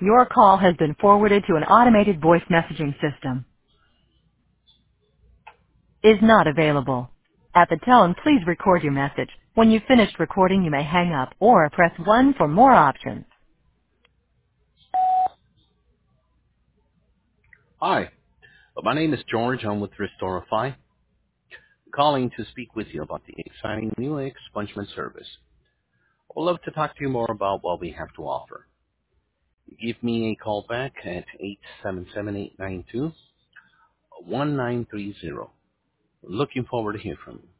Your call has been forwarded to an automated voice messaging system. Is not available. At the tone, please record your message. When you've finished recording, you may hang up or press 1 for more options. Hi, my name is George. I'm with Restorify, calling to speak with you about the exciting new expungement service. I would love to talk to you more about what we have to offer. Give me a call back at 877-892-1930. Looking forward to hearing from you.